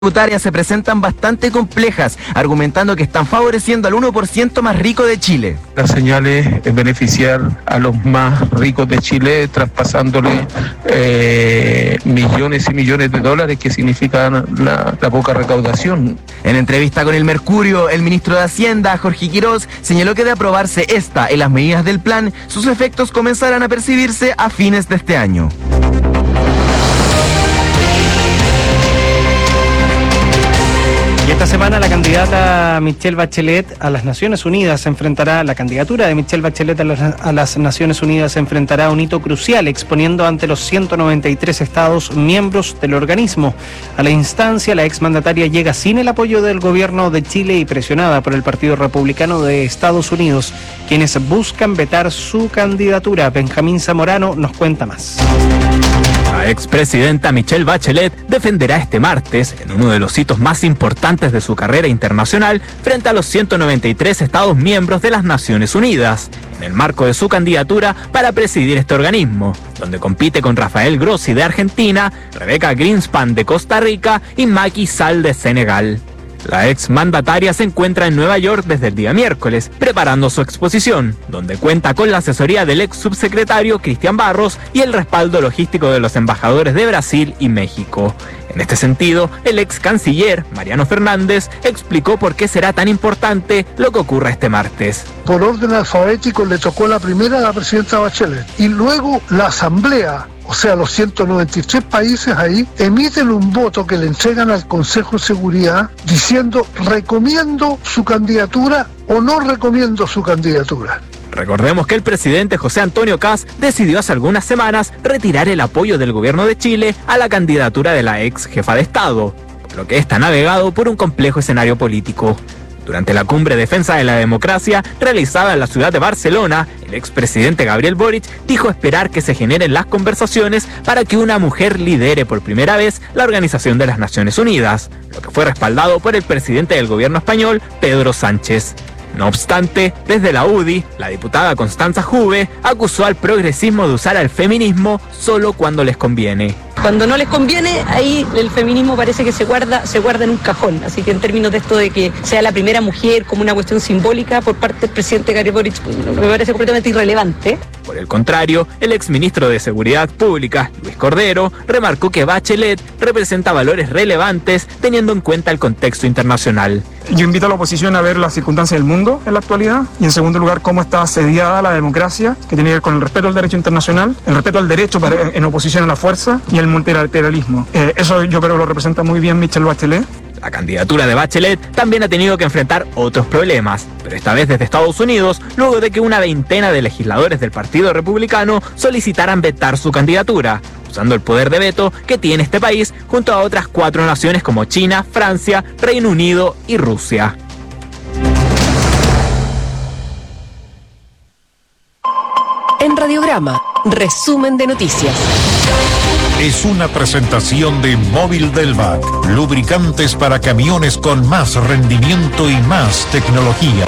tributarias se presentan bastante complejas, argumentando que están favoreciendo al 1% más rico de Chile. La señal es beneficiar a los más ricos de Chile, traspasándole millones y millones de dólares, que significan la poca recaudación. En entrevista con El Mercurio, el ministro de Hacienda, Jorge Quiroz, señaló que de aprobarse esta y las medidas del plan, sus efectos comenzarán a percibirse a fines de este año. Y esta semana la candidata Michelle Bachelet a las Naciones Unidas la candidatura de Michelle Bachelet a las Naciones Unidas se enfrentará a un hito crucial, exponiendo ante los 193 estados miembros del organismo. A la instancia, la exmandataria llega sin el apoyo del gobierno de Chile y presionada por el Partido Republicano de Estados Unidos, quienes buscan vetar su candidatura. Benjamín Zamorano nos cuenta más. La expresidenta Michelle Bachelet defenderá este martes, en uno de los hitos más importantes de su carrera internacional, frente a los 193 Estados miembros de las Naciones Unidas, en el marco de su candidatura para presidir este organismo, donde compite con Rafael Grossi de Argentina, Rebecca Greenspan de Costa Rica y Macky Sall de Senegal. La exmandataria se encuentra en Nueva York desde el día miércoles, preparando su exposición, donde cuenta con la asesoría del ex subsecretario Cristian Barros y el respaldo logístico de los embajadores de Brasil y México. En este sentido, el ex canciller, Mariano Fernández, explicó por qué será tan importante lo que ocurra este martes. Por orden alfabético le tocó la primera a la presidenta Bachelet y luego la asamblea. O sea, los 193 países ahí emiten un voto que le entregan al Consejo de Seguridad diciendo recomiendo su candidatura o no recomiendo su candidatura. Recordemos que el presidente José Antonio Kast decidió hace algunas semanas retirar el apoyo del gobierno de Chile a la candidatura de la ex jefa de Estado, por lo que está navegado por un complejo escenario político. Durante la cumbre Defensa de la Democracia realizada en la ciudad de Barcelona, el expresidente Gabriel Boric dijo esperar que se generen las conversaciones para que una mujer lidere por primera vez la Organización de las Naciones Unidas, lo que fue respaldado por el presidente del gobierno español, Pedro Sánchez. No obstante, desde la UDI, la diputada Constanza Juve acusó al progresismo de usar al feminismo solo cuando les conviene. Cuando no les conviene, ahí el feminismo parece que se guarda en un cajón. Así que en términos de esto de que sea la primera mujer como una cuestión simbólica por parte del presidente Gabriel Boric, me parece completamente irrelevante. Por el contrario, el exministro de Seguridad Pública, Luis Cordero, remarcó que Bachelet representa valores relevantes teniendo en cuenta el contexto internacional. Yo invito a la oposición a ver las circunstancias del mundo en la actualidad y, en segundo lugar, cómo está asediada la democracia, que tiene que ver con el respeto al derecho internacional, el respeto al derecho en oposición a la fuerza y el multilateralismo. Eso yo creo que lo representa muy bien Michelle Bachelet. La candidatura de Bachelet también ha tenido que enfrentar otros problemas, pero esta vez desde Estados Unidos, luego de que una veintena de legisladores del Partido Republicano solicitaran vetar su candidatura, usando el poder de veto que tiene este país junto a otras 4 naciones como China, Francia, Reino Unido y Rusia. En Radiograma, resumen de noticias. Es una presentación de Móvil del VAC, lubricantes para camiones con más rendimiento y más tecnología.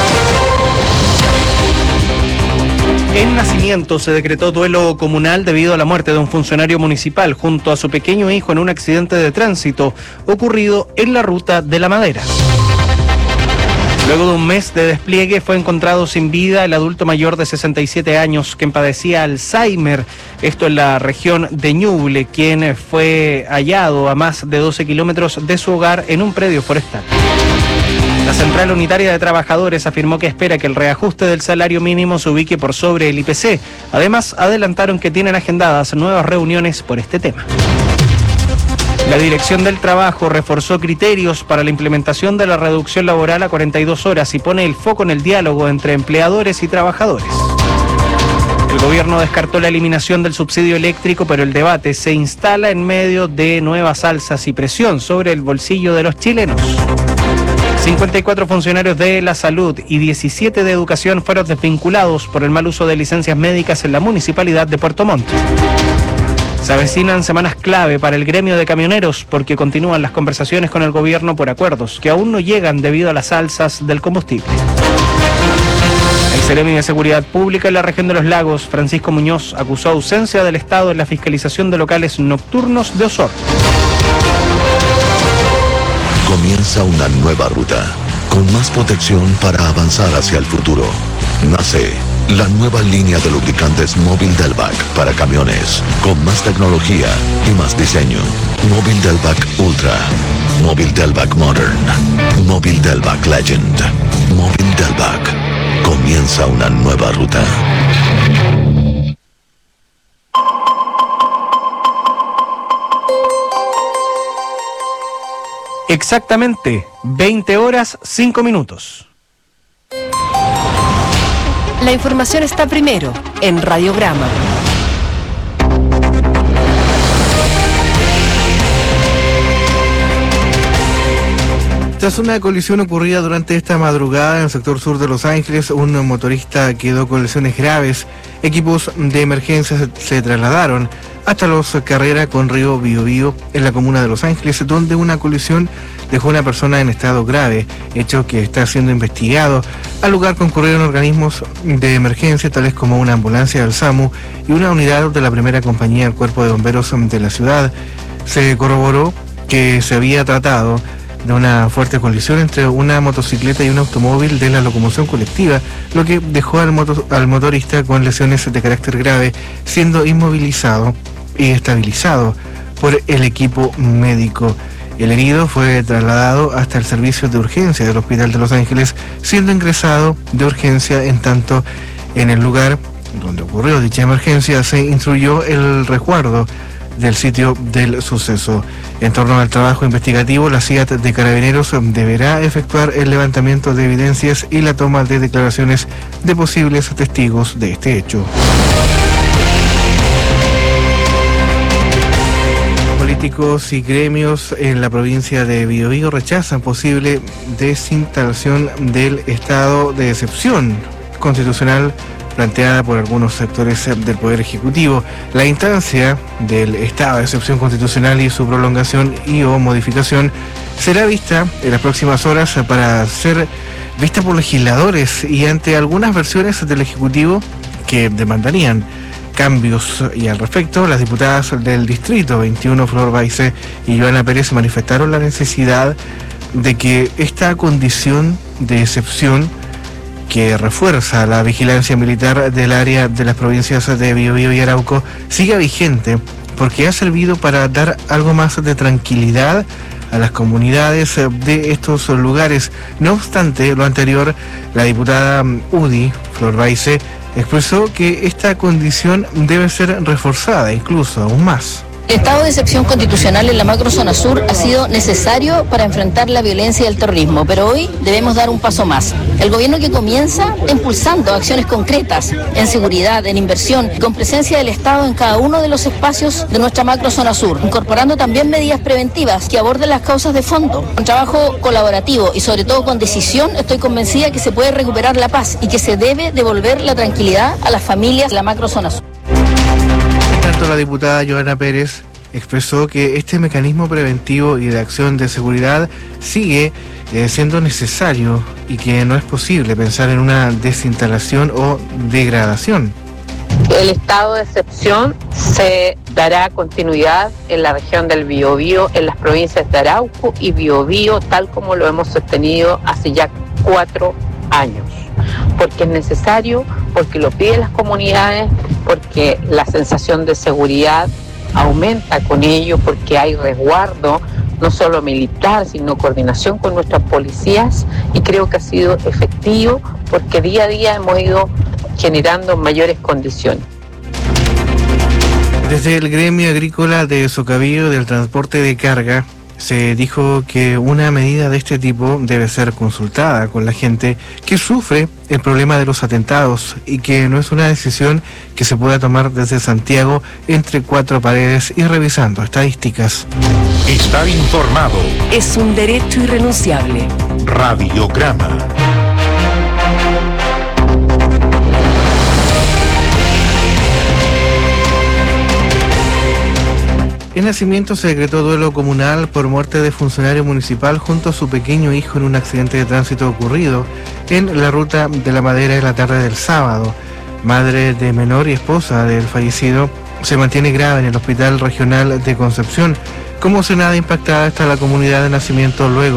En Nacimiento se decretó duelo comunal debido a la muerte de un funcionario municipal junto a su pequeño hijo en un accidente de tránsito ocurrido en la ruta de La Madera. Luego de un mes de despliegue fue encontrado sin vida el adulto mayor de 67 años quien padecía Alzheimer, esto en la región de Ñuble, quien fue hallado a más de 12 kilómetros de su hogar en un predio forestal. La Central Unitaria de Trabajadores afirmó que espera que el reajuste del salario mínimo se ubique por sobre el IPC. Además, adelantaron que tienen agendadas nuevas reuniones por este tema. La Dirección del Trabajo reforzó criterios para la implementación de la reducción laboral a 42 horas y pone el foco en el diálogo entre empleadores y trabajadores. El gobierno descartó la eliminación del subsidio eléctrico, pero el debate se instala en medio de nuevas alzas y presión sobre el bolsillo de los chilenos. 54 funcionarios de la salud y 17 de educación fueron desvinculados por el mal uso de licencias médicas en la municipalidad de Puerto Montt. Se avecinan semanas clave para el gremio de camioneros porque continúan las conversaciones con el gobierno por acuerdos que aún no llegan debido a las alzas del combustible. El Seremi de Seguridad Pública en la región de Los Lagos, Francisco Muñoz, acusó ausencia del Estado en la fiscalización de locales nocturnos de Osorno. Comienza una nueva ruta, con más protección para avanzar hacia el futuro. Nace la nueva línea de lubricantes Móvil Delvac para camiones, con más tecnología y más diseño. Móvil Delvac Ultra, Móvil Delvac Modern, Móvil Delvac Legend, Móvil Delvac. Comienza una nueva ruta. Exactamente, 20 horas, 5 minutos. La información está primero en Radiograma. Tras una colisión ocurrida durante esta madrugada en el sector sur de Los Ángeles, un motorista quedó con lesiones graves. Equipos de emergencia se trasladaron hasta Los Carreras con Río Biobío, en la comuna de Los Ángeles, donde una colisión dejó a una persona en estado grave, hecho que está siendo investigado. Al lugar concurrieron organismos de emergencia, tales como una ambulancia del SAMU y una unidad de la primera compañía del Cuerpo de Bomberos de la ciudad. Se corroboró que se había tratado de una fuerte colisión entre una motocicleta y un automóvil de la locomoción colectiva, lo que dejó al motorista con lesiones de carácter grave, siendo inmovilizado y estabilizado por el equipo médico. El herido fue trasladado hasta el servicio de urgencia del Hospital de Los Ángeles, siendo ingresado de urgencia. En tanto, en el lugar donde ocurrió dicha emergencia se instruyó el resguardo del sitio del suceso. En torno al trabajo investigativo, la CIAT de Carabineros deberá efectuar el levantamiento de evidencias y la toma de declaraciones de posibles testigos de este hecho. Políticos y gremios en la provincia de Biobío rechazan posible desinstalación del estado de excepción constitucional planteada por algunos sectores del Poder Ejecutivo. La instancia del estado de excepción constitucional y su prolongación y o modificación será vista en las próximas horas para ser vista por legisladores y ante algunas versiones del Ejecutivo que demandarían cambios. Y al respecto, las diputadas del Distrito 21, Flor Baise y Joana Pérez, manifestaron la necesidad de que esta condición de excepción, que refuerza la vigilancia militar del área de las provincias de Biobío y Arauco, siga vigente, porque ha servido para dar algo más de tranquilidad a las comunidades de estos lugares. No obstante lo anterior, la diputada UDI, Flor Baise, expresó que esta condición debe ser reforzada incluso aún más. El estado de excepción constitucional en la macrozona sur ha sido necesario para enfrentar la violencia y el terrorismo, pero hoy debemos dar un paso más. El gobierno que comienza impulsando acciones concretas en seguridad, en inversión, con presencia del Estado en cada uno de los espacios de nuestra macrozona sur, incorporando también medidas preventivas que aborden las causas de fondo. Con trabajo colaborativo y sobre todo con decisión, estoy convencida que se puede recuperar la paz y que se debe devolver la tranquilidad a las familias de la macrozona sur. Tanto la diputada Joana Pérez expresó que este mecanismo preventivo y de acción de seguridad sigue siendo necesario y que no es posible pensar en una desinstalación o degradación. El estado de excepción se dará continuidad en la región del Biobío, en las provincias de Arauco y Biobío, tal como lo hemos sostenido hace ya 4 años. Porque es necesario, porque lo piden las comunidades, porque la sensación de seguridad aumenta con ello, porque hay resguardo, no solo militar, sino coordinación con nuestras policías, y creo que ha sido efectivo porque día a día hemos ido generando mayores condiciones. Desde el gremio agrícola de Socavío del transporte de carga se dijo que una medida de este tipo debe ser consultada con la gente que sufre el problema de los atentados y que no es una decisión que se pueda tomar desde Santiago entre 4 paredes y revisando estadísticas. Estar informado es un derecho irrenunciable. Radiograma. En Nacimiento se decretó duelo comunal por muerte de funcionario municipal junto a su pequeño hijo en un accidente de tránsito ocurrido en la ruta de La Madera en la tarde del sábado. Madre de menor y esposa del fallecido se mantiene grave en el Hospital Regional de Concepción. Como si nada, impactada está la comunidad de Nacimiento luego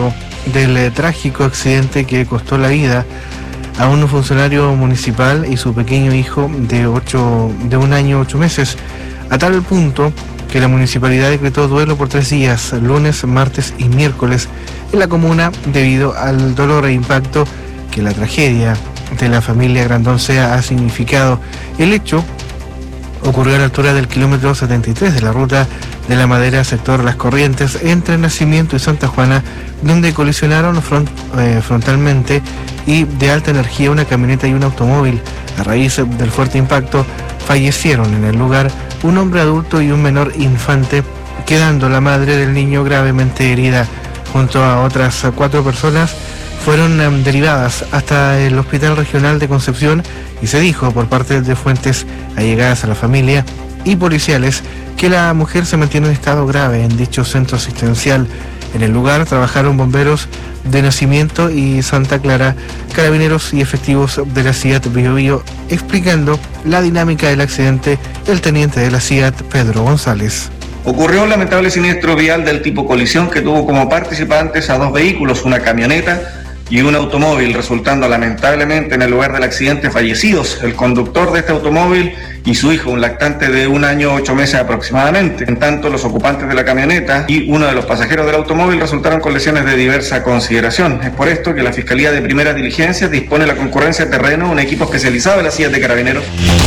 del trágico accidente que costó la vida a un funcionario municipal y su pequeño hijo de 1 año 8 meses, a tal punto que la municipalidad decretó duelo por 3 días, lunes, martes y miércoles, en la comuna debido al dolor e impacto que la tragedia de la familia Grandoncea ha significado. El hecho ocurrió a la altura del kilómetro 73 de la ruta de la Madera, sector Las Corrientes, entre Nacimiento y Santa Juana, donde colisionaron frontalmente y de alta energía una camioneta y un automóvil. A raíz del fuerte impacto fallecieron en el lugar un hombre adulto y un menor infante, quedando la madre del niño gravemente herida. Junto a otras 4 personas fueron derivadas hasta el Hospital Regional de Concepción, y se dijo por parte de fuentes allegadas a la familia y policiales que la mujer se mantiene en estado grave en dicho centro asistencial. En el lugar trabajaron bomberos de Nacimiento y Santa Clara, carabineros y efectivos de la CIAT Biobío. Explicando la dinámica del accidente, el teniente de la CIAT, Pedro González. Ocurrió un lamentable siniestro vial del tipo colisión que tuvo como participantes a 2 vehículos, una camioneta y un automóvil, resultando lamentablemente en el lugar del accidente fallecidos el conductor de este automóvil y su hijo, un lactante de 1 año 8 meses aproximadamente. En tanto, los ocupantes de la camioneta y uno de los pasajeros del automóvil resultaron con lesiones de diversa consideración. Es por esto que la Fiscalía de Primera Diligencia dispone la concurrencia de terreno, un equipo especializado de la CIAT de Carabineros.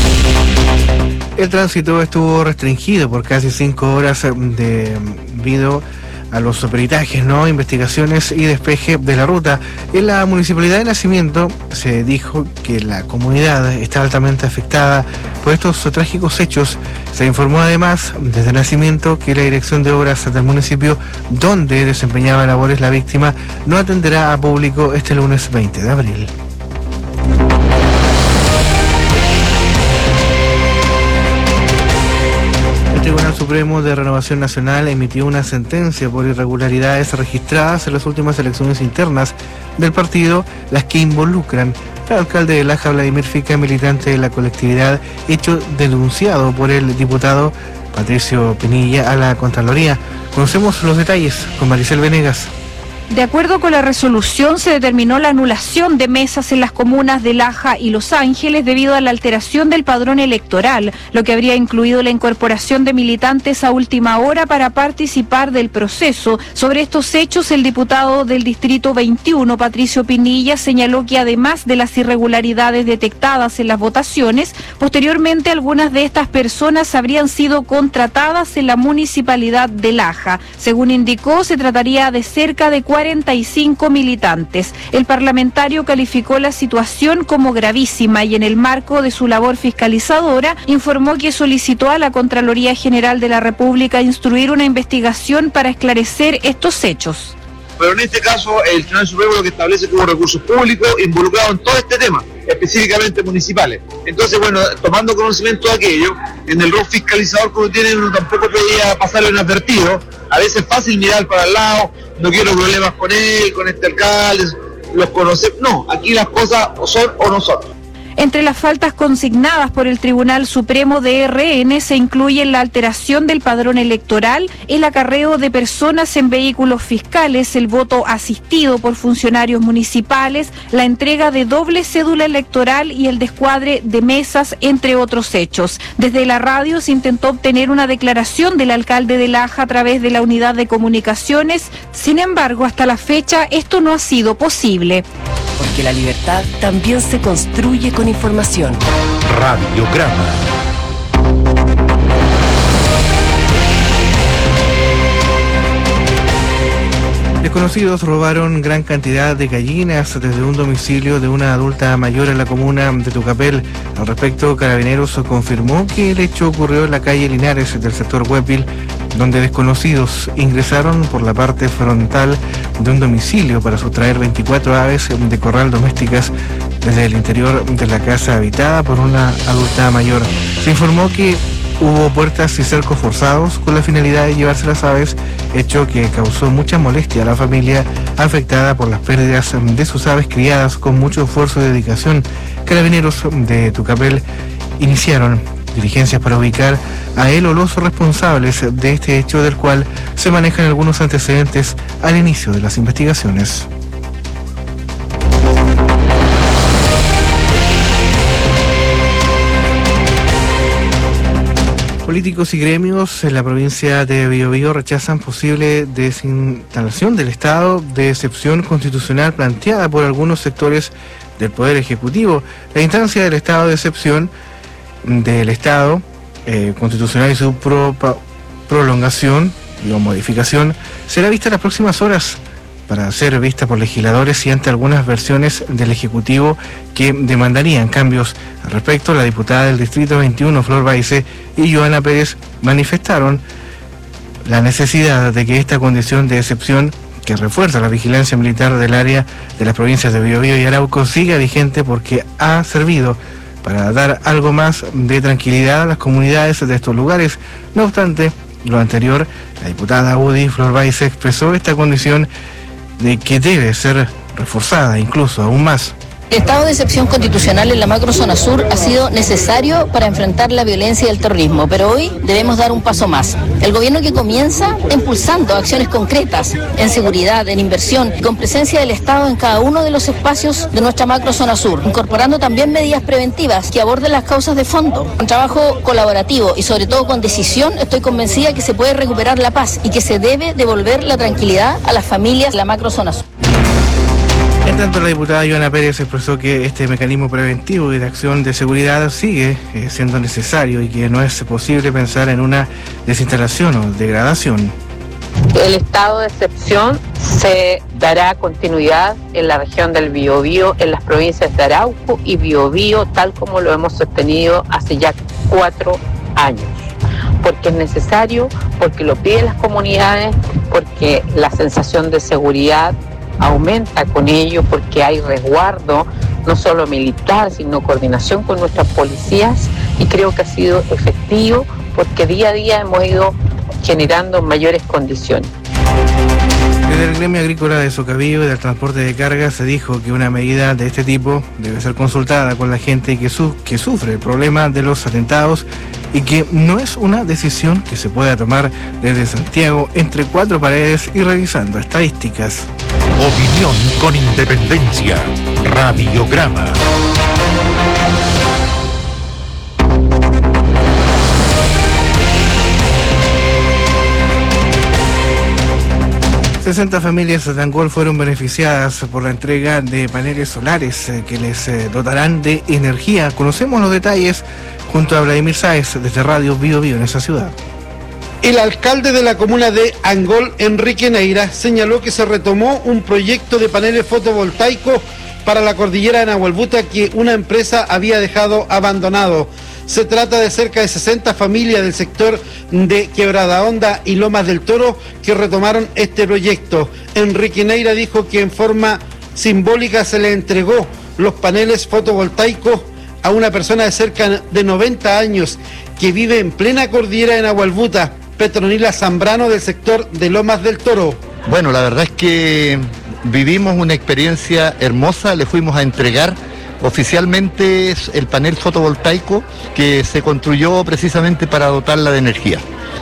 El tránsito estuvo restringido por casi 5 horas debido a los peritajes, investigaciones y despeje de la ruta. En la Municipalidad de Nacimiento se dijo que la comunidad está altamente afectada por estos trágicos hechos. Se informó además desde Nacimiento que la Dirección de Obras del municipio, donde desempeñaba labores la víctima, no atenderá a público este lunes 20 de abril. El Tribunal Supremo de Renovación Nacional emitió una sentencia por irregularidades registradas en las últimas elecciones internas del partido, las que involucran al alcalde de Laja, Vladimir Fica, militante de la colectividad, hecho denunciado por el diputado Patricio Pinilla a la Contraloría. Conocemos los detalles con Maricel Venegas. De acuerdo con la resolución, se determinó la anulación de mesas en las comunas de Laja y Los Ángeles debido a la alteración del padrón electoral, lo que habría incluido la incorporación de militantes a última hora para participar del proceso. Sobre estos hechos, el diputado del Distrito 21, Patricio Pinilla, señaló que además de las irregularidades detectadas en las votaciones, posteriormente algunas de estas personas habrían sido contratadas en la municipalidad de Laja. Según indicó, se trataría de cerca de 45 militantes. El parlamentario calificó la situación como gravísima y en el marco de su labor fiscalizadora informó que solicitó a la Contraloría General de la República instruir una investigación para esclarecer estos hechos. Pero en este caso el Tribunal Supremo lo que establece como recursos públicos involucrados en todo este tema, específicamente municipales. Entonces, bueno, tomando conocimiento de aquello, en el rol fiscalizador que uno tiene, uno tampoco podía pasarlo inadvertido. A veces es fácil mirar para el lado, no quiero problemas con él, con este alcalde, los conocemos. No, aquí las cosas o son o no son. Entre las faltas consignadas por el Tribunal Supremo de RN se incluyen la alteración del padrón electoral, el acarreo de personas en vehículos fiscales, el voto asistido por funcionarios municipales, la entrega de doble cédula electoral y el descuadre de mesas, entre otros hechos. Desde la radio se intentó obtener una declaración del alcalde de Laja a través de la unidad de comunicaciones. Sin embargo, hasta la fecha esto no ha sido posible. Porque la libertad también se construye con información. Radiograma. Desconocidos robaron gran cantidad de gallinas desde un domicilio de una adulta mayor en la comuna de Tucapel. Al respecto, Carabineros confirmó que el hecho ocurrió en la calle Linares del sector Huépil, donde desconocidos ingresaron por la parte frontal de un domicilio para sustraer 24 aves de corral domésticas desde el interior de la casa habitada por una adulta mayor. Se informó que hubo puertas y cercos forzados con la finalidad de llevarse las aves, hecho que causó mucha molestia a la familia afectada por las pérdidas de sus aves criadas con mucho esfuerzo y dedicación. Carabineros de Tucapel iniciaron diligencias para ubicar a él o los responsables de este hecho, del cual se manejan algunos antecedentes al inicio de las investigaciones. Políticos y gremios en la provincia de Biobío rechazan posible desinstalación del estado de excepción constitucional planteada por algunos sectores del Poder Ejecutivo. La instancia del estado de excepción del estado constitucional y su prolongación o modificación será vista en las próximas horas para ser vista por legisladores y ante algunas versiones del Ejecutivo que demandarían cambios. Al respecto, la diputada del Distrito 21, Flor Baize, y Joana Pérez manifestaron la necesidad de que esta condición de excepción, que refuerza la vigilancia militar del área de las provincias de Biobío y Arauco, siga vigente porque ha servido para dar algo más de tranquilidad a las comunidades de estos lugares. No obstante lo anterior, la diputada UDI, Flor Baize, expresó esta condición de que debe ser reforzada incluso aún más. El estado de excepción constitucional en la macrozona sur ha sido necesario para enfrentar la violencia y el terrorismo, pero hoy debemos dar un paso más. El gobierno que comienza impulsando acciones concretas en seguridad, en inversión, con presencia del Estado en cada uno de los espacios de nuestra macrozona sur, incorporando también medidas preventivas que aborden las causas de fondo. Con trabajo colaborativo y sobre todo con decisión, estoy convencida que se puede recuperar la paz y que se debe devolver la tranquilidad a las familias de la macrozona sur. En tanto, la diputada Joana Pérez expresó que este mecanismo preventivo y de acción de seguridad sigue siendo necesario y que no es posible pensar en una desinstalación o degradación. El estado de excepción se dará continuidad en la región del Biobío, en las provincias de Arauco y Biobío, tal como lo hemos sostenido hace ya 4 años. Porque es necesario, porque lo piden las comunidades, porque la sensación de seguridad aumenta con ello, porque hay resguardo, no solo militar, sino coordinación con nuestras policías, y creo que ha sido efectivo porque día a día hemos ido generando mayores condiciones. Desde el gremio agrícola de Socavío y del transporte de carga se dijo que una medida de este tipo debe ser consultada con la gente que sufre el problema de los atentados y que no es una decisión que se pueda tomar desde Santiago entre 4 paredes y revisando estadísticas. Opinión con independencia. Radiograma. ...60 familias de Angol fueron beneficiadas por la entrega de paneles solares que les dotarán de energía. Conocemos los detalles junto a Vladimir Sáez desde Radio Biobío en esa ciudad. El alcalde de la comuna de Angol, Enrique Neira, señaló que se retomó un proyecto de paneles fotovoltaicos para la cordillera de Nahuelbuta que una empresa había dejado abandonado. Se trata de cerca de 60 familias del sector de Quebrada Honda y Lomas del Toro que retomaron este proyecto. Enrique Neira dijo que en forma simbólica se le entregó los paneles fotovoltaicos a una persona de cerca de 90 años que vive en plena cordillera de Nahuelbuta, Petronila Zambrano, del sector de Lomas del Toro. Bueno, la verdad es que vivimos una experiencia hermosa, le fuimos a entregar oficialmente el panel fotovoltaico que se construyó precisamente para dotarla de energía.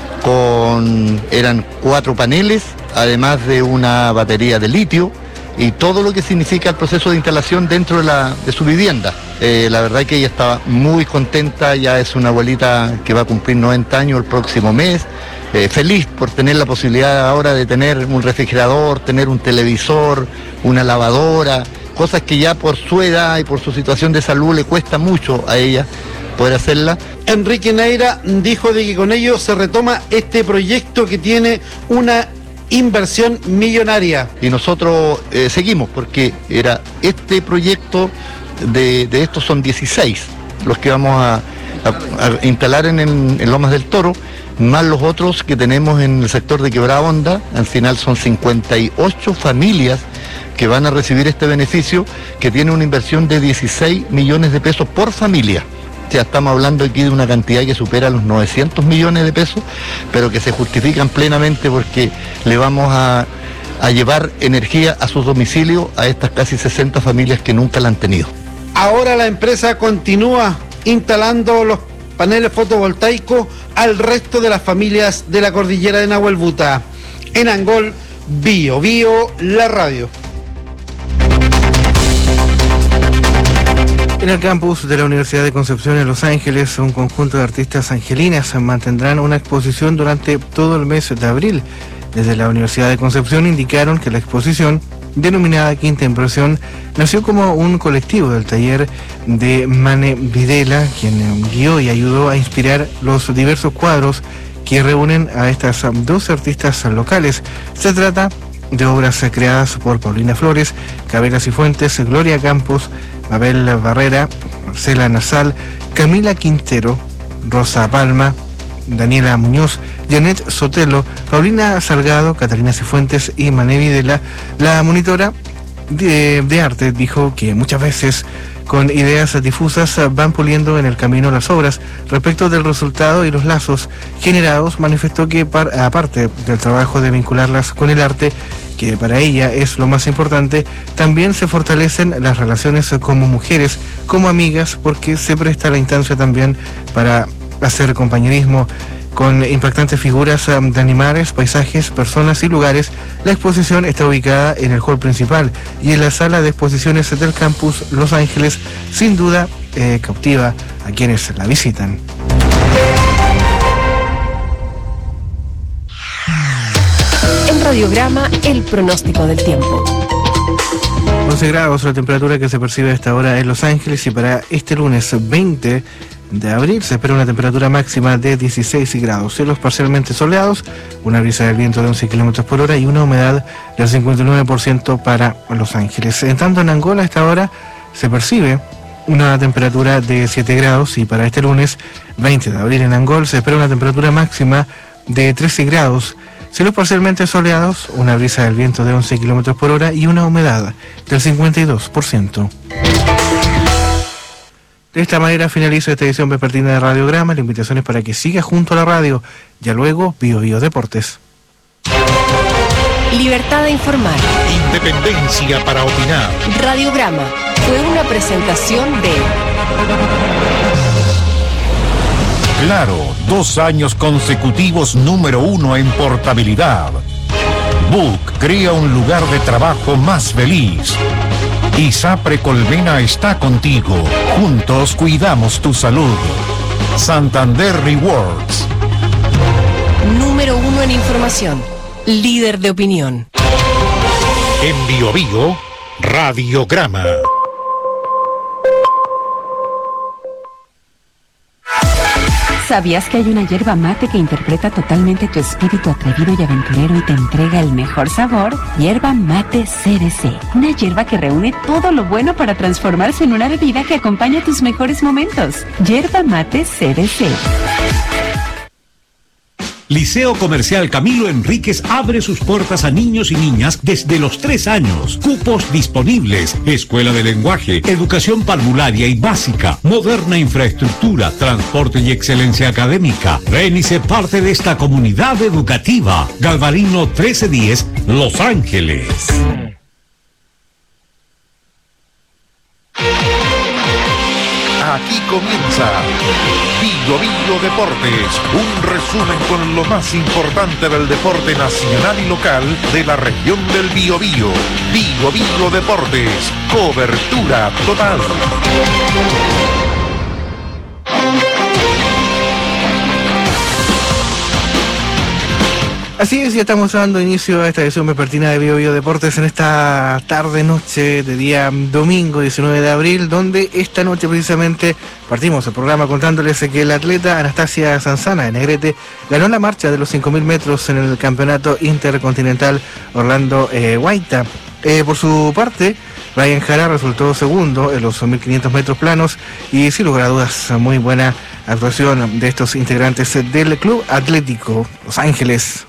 Eran 4 paneles, además de una batería de litio y todo lo que significa el proceso de instalación dentro de su vivienda. La verdad es que ella estaba muy contenta, ya es una abuelita que va a cumplir 90 años el próximo mes. Feliz por tener la posibilidad ahora de tener un refrigerador, tener un televisor, una lavadora, cosas que ya por su edad y por su situación de salud le cuesta mucho a ella poder hacerla. Enrique Neira dijo de que con ello se retoma este proyecto que tiene una inversión millonaria. Y nosotros seguimos porque era este proyecto de estos son 16 los que vamos a instalar en Lomas del Toro, más los otros que tenemos en el sector de Quebrada Honda. Al final son 58 familias que van a recibir este beneficio, que tiene una inversión de 16 millones de pesos por familia. O sea, estamos hablando aquí de una cantidad que supera los 900 millones de pesos, pero que se justifican plenamente porque le vamos a llevar energía a sus domicilios a estas casi 60 familias que nunca la han tenido. Ahora la empresa continúa instalando los paneles fotovoltaicos al resto de las familias de la cordillera de Nahuelbuta. En Angol, Bio Bio, la radio. En el campus de la Universidad de Concepción en Los Ángeles, un conjunto de artistas angelinas mantendrán una exposición durante todo el mes de abril. Desde la Universidad de Concepción indicaron que la exposición, denominada Quinta Impresión, nació como un colectivo del taller de Mane Videla, quien guió y ayudó a inspirar los diversos cuadros que reúnen a estas 12 artistas locales. Se trata de obras creadas por Paulina Flores, Cabela Cifuentes, Gloria Campos, Mabel Barrera, Marcela Nasal, Camila Quintero, Rosa Palma, Daniela Muñoz, Janet Sotelo, Paulina Salgado, Catalina Cifuentes y Mané Videla. La monitora de arte dijo que muchas veces con ideas difusas van puliendo en el camino las obras. Respecto del resultado y los lazos generados, manifestó que aparte del trabajo de vincularlas con el arte, que para ella es lo más importante, también se fortalecen las relaciones como mujeres, como amigas, porque se presta la instancia también para hacer compañerismo con impactantes figuras de animales, paisajes, personas y lugares. La exposición está ubicada en el hall principal y en la sala de exposiciones del campus Los Ángeles. Sin duda cautiva a quienes la visitan. En Radiograma, el pronóstico del tiempo. 11 grados la temperatura que se percibe a esta hora en Los Ángeles, y para este lunes 20 de abril se espera una temperatura máxima de 16 grados, cielos parcialmente soleados, una brisa del viento de 11 km por hora y una humedad del 59% para Los Ángeles. En tanto, en Angola a esta hora se percibe una temperatura de 7 grados y para este lunes 20 de abril en Angol se espera una temperatura máxima de 13 grados, cielos parcialmente soleados, una brisa del viento de 11 km por hora y una humedad del 52%. De esta manera finaliza esta edición vespertina de Radiograma. La invitación es para que siga junto a la radio. Ya luego, Bio Bio Deportes. Libertad de informar. Independencia para opinar. Radiograma fue una presentación de... Claro, 2 años consecutivos número 1 en portabilidad. Book crea un lugar de trabajo más feliz. ISAPRE Colmena está contigo. Juntos cuidamos tu salud. Santander Rewards. Número 1 en información. Líder de opinión. En Bio Bio, Radiograma. ¿Sabías que hay una yerba mate que interpreta totalmente tu espíritu atrevido y aventurero y te entrega el mejor sabor? Yerba Mate CDC. Una yerba que reúne todo lo bueno para transformarse en una bebida que acompaña tus mejores momentos. Yerba Mate CDC. Liceo Comercial Camilo Enríquez abre sus puertas a niños y niñas desde los 3 años. Cupos disponibles. Escuela de lenguaje, educación parvularia y básica, moderna infraestructura, transporte y excelencia académica. Ven y sé parte de esta comunidad educativa. Galvarino 1310, Los Ángeles. Aquí comienza Bio Bio Deportes, un resumen con lo más importante del deporte nacional y local de la región del Biobío. Bio Bio Deportes, cobertura total. Así es, ya estamos dando inicio a esta edición vespertina de Bio Bio Deportes en esta tarde-noche de día domingo 19 de abril, donde esta noche precisamente partimos el programa contándoles que la atleta Anastasia Sanzana de Negrete ganó la marcha de los 5.000 metros en el campeonato intercontinental Orlando Guaita. Por su parte, Brian Jara resultó segundo en los 1.500 metros planos y sin lugar a dudas muy buena actuación de estos integrantes del Club Atlético Los Ángeles.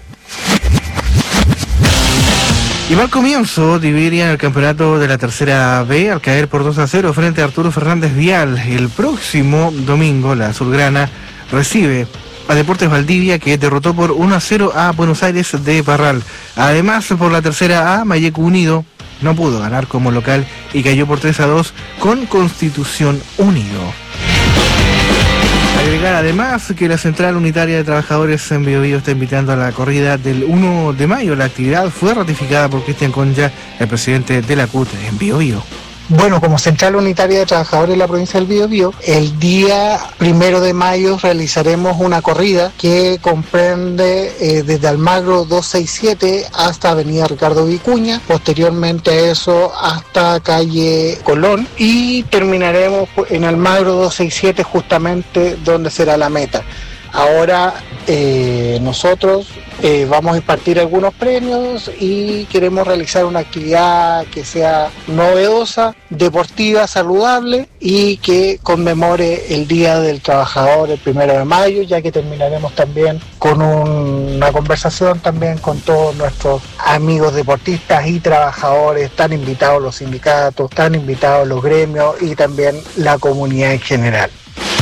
Y mal comienzo dividirían el campeonato de la tercera B al caer por 2-0 frente a Arturo Fernández Vial. El próximo domingo la azulgrana recibe a Deportes Valdivia, que derrotó por 1-0 a Buenos Aires de Parral. Además, por la tercera A, Mayeco Unido no pudo ganar como local y cayó por 3-2 con Constitución Unido. agregar además que la Central Unitaria de Trabajadores en Biobío está invitando a la corrida del 1 de mayo. La actividad fue ratificada por Cristian Concha, el presidente de la CUT en Biobío. Bueno, como Central Unitaria de Trabajadores de la provincia del Biobío, el día 1 de mayo realizaremos una corrida que comprende desde Almagro 267 hasta Avenida Ricardo Vicuña, posteriormente a eso hasta calle Colón y terminaremos en Almagro 267 justamente donde será la meta. Ahora nosotros vamos a impartir algunos premios y queremos realizar una actividad que sea novedosa, deportiva, saludable y que conmemore el Día del Trabajador el 1 de mayo, ya que terminaremos también con una conversación también con todos nuestros amigos deportistas y trabajadores. Están invitados los sindicatos, están invitados los gremios y también la comunidad en general.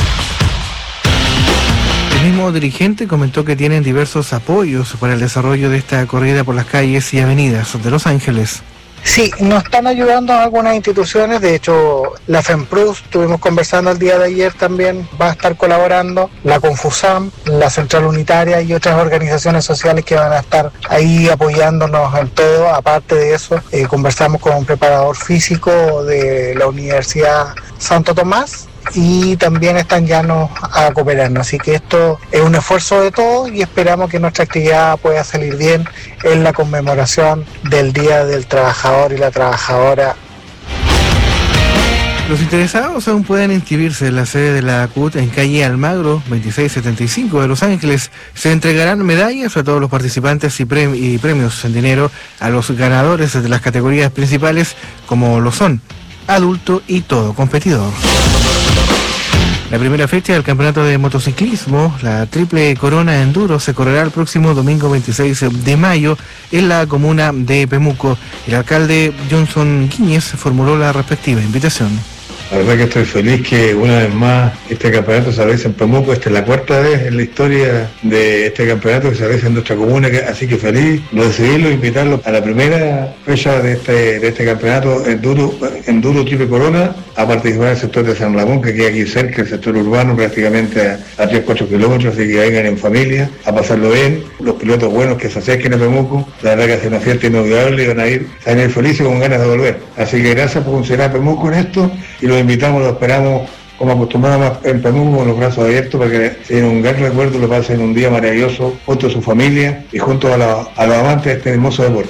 El mismo dirigente comentó que tienen diversos apoyos para el desarrollo de esta corrida por las calles y avenidas de Los Ángeles. Sí, nos están ayudando algunas instituciones, de hecho la FEMPRUS, estuvimos conversando el día de ayer también, va a estar colaborando, la Confusam, la Central Unitaria y otras organizaciones sociales que van a estar ahí apoyándonos en todo. Aparte de eso, conversamos con un preparador físico de la Universidad Santo Tomás, y también están llanos a cooperarnos, así que esto es un esfuerzo de todos y esperamos que nuestra actividad pueda salir bien en la conmemoración del Día del Trabajador y la Trabajadora. Los interesados aún pueden inscribirse en la sede de la CUT en calle Almagro 2675 de Los Ángeles. Se entregarán medallas a todos los participantes y premios en dinero a los ganadores de las categorías principales, como lo son adulto y todo competidor. La primera fecha del campeonato de motociclismo, la Triple Corona Enduro, se correrá el próximo domingo 26 de mayo en la comuna de Pemuco. El alcalde Johnson Quiñez formuló la respectiva invitación. La verdad que estoy feliz que una vez más este campeonato se realiza en Pemuco. Esta es la cuarta vez en la historia de este campeonato que se realiza en nuestra comuna, así que feliz de recibirlo e invitarlo a la primera fecha de este campeonato Enduro Triple Corona a participar en el sector de San Ramón, que queda aquí cerca, el sector urbano, prácticamente a 3-4 kilómetros, así que vengan en familia a pasarlo bien. Los pilotos buenos que se acerquen a Pemuco, la verdad que hace una fiesta inolvidable y van a ir felices con ganas de volver. Así que gracias por considerar a Pemuco en esto y los invitamos, los esperamos como acostumbramos en Pemuco con los brazos abiertos para que se den un gran recuerdo, lo pasen un día maravilloso junto a su familia y junto a los amantes de este hermoso deporte.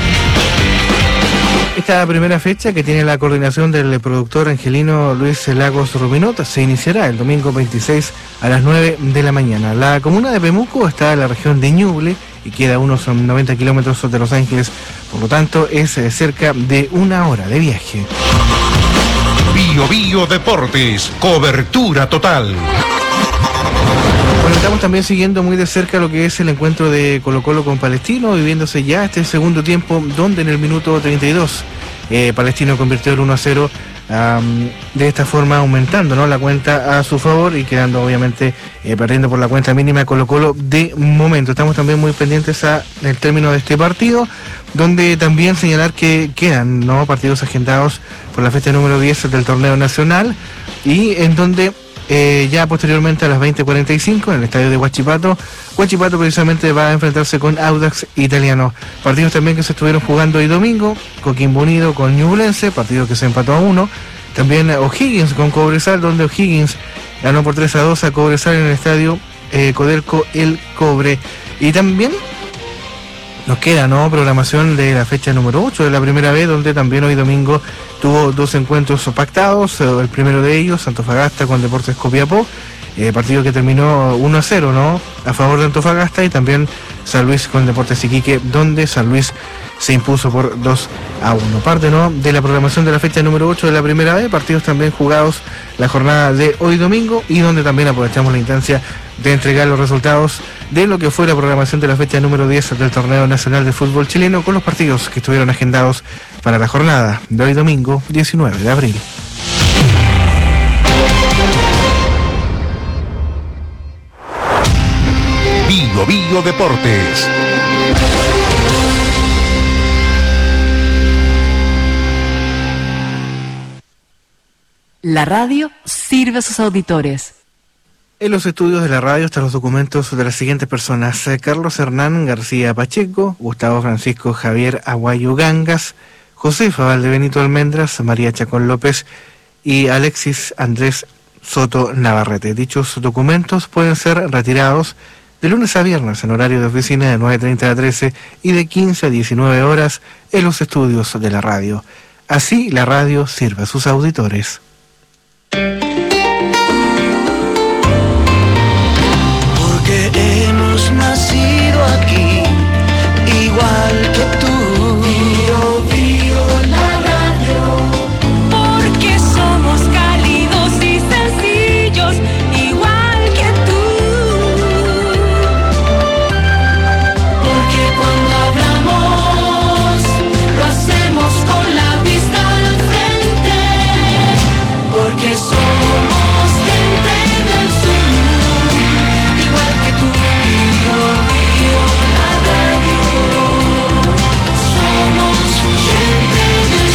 Esta primera fecha, que tiene la coordinación del productor angelino Luis Lagos Ruminot, se iniciará el domingo 26 a las 9 de la mañana. La comuna de Pemuco está en la región de Ñuble y queda a unos 90 kilómetros de Los Ángeles, por lo tanto es cerca de una hora de viaje. Biobío Deportes, cobertura total. Bueno, estamos también siguiendo muy de cerca lo que es el encuentro de Colo-Colo con Palestino, viviéndose ya este segundo tiempo, donde en el minuto 32 Palestino convirtió el 1-0, de esta forma aumentando, ¿no?, la cuenta a su favor y quedando obviamente perdiendo por la cuenta mínima Colo-Colo de momento. Estamos también muy pendientes al término de este partido, donde también señalar que quedan, ¿no?, partidos agendados por la fecha número 10 del torneo nacional y en donde ya posteriormente a las 20:45 en el estadio de Huachipato precisamente va a enfrentarse con Audax Italiano. Partidos también que se estuvieron jugando hoy domingo, Coquimbo Unido con Ñublense, partido que se empató a 1. También O'Higgins con Cobresal, donde O'Higgins ganó por 3-2 a Cobresal en el estadio Codelco El Cobre. Y también nos queda, ¿no?, programación de la fecha número 8 de la primera vez, donde también hoy domingo tuvo dos encuentros pactados. El primero de ellos, Antofagasta con Deportes Copiapó, partido que terminó 1-0, ¿no?, a favor de Antofagasta, y también San Luis con Deportes Iquique, donde San Luis se impuso por 2-1. Parte, ¿no?, de la programación de la fecha número 8 de la primera vez, partidos también jugados la jornada de hoy domingo, y donde también aprovechamos la instancia de entregar los resultados de lo que fue la programación de la fecha número 10 del Torneo Nacional de Fútbol Chileno, con los partidos que estuvieron agendados para la jornada de hoy domingo 19 de abril. Biobío Deportes. La radio sirve a sus auditores. En los estudios de la radio están los documentos de las siguientes personas: Carlos Hernán García Pacheco, Gustavo Francisco Javier Aguayo Gangas, Josefa Valdebenito Almendras, María Chacón López y Alexis Andrés Soto Navarrete. Dichos documentos pueden ser retirados de lunes a viernes en horario de oficina de 9:30 a 13 y de 15 a 19 horas en los estudios de la radio. Así la radio sirve a sus auditores. Porque hemos nacido aquí, igual que tú. Bío, Bío, la radio. Porque somos cálidos y sencillos, igual que tú. Porque cuando hablamos, lo hacemos con la vista al frente. Porque somos gente del sur, igual que tú. Bío, Bío, la radio. Somos gente del